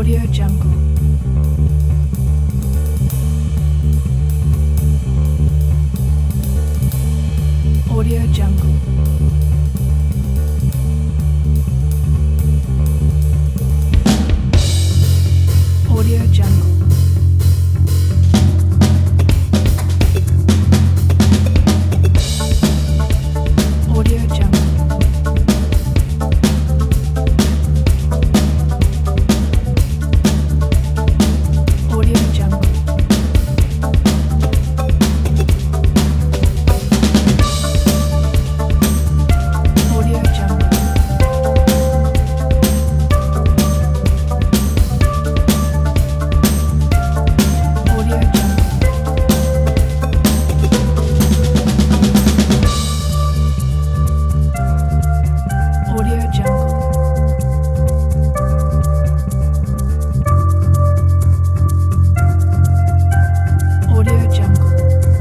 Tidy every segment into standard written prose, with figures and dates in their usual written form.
Audio Jungle. Audio Jungle. Audio Jungle. Audio Jungle. Audio Jungle. Audio Jungle. Audio Jungle. Audio Jungle. Audio Jungle.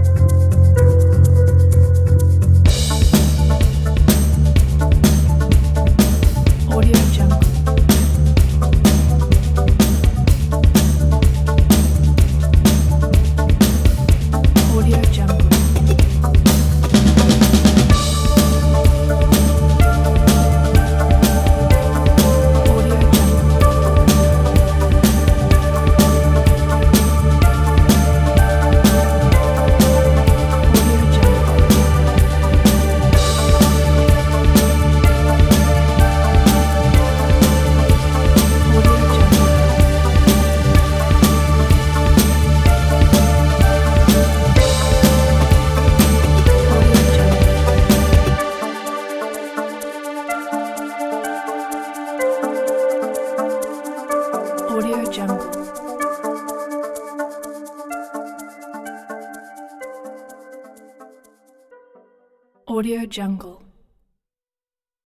Audio Jungle. Audio Jungle. Audio Jungle. Audio Jungle. Audio Jungle. Audio Jungle. Audio Jungle. Audio Jungle.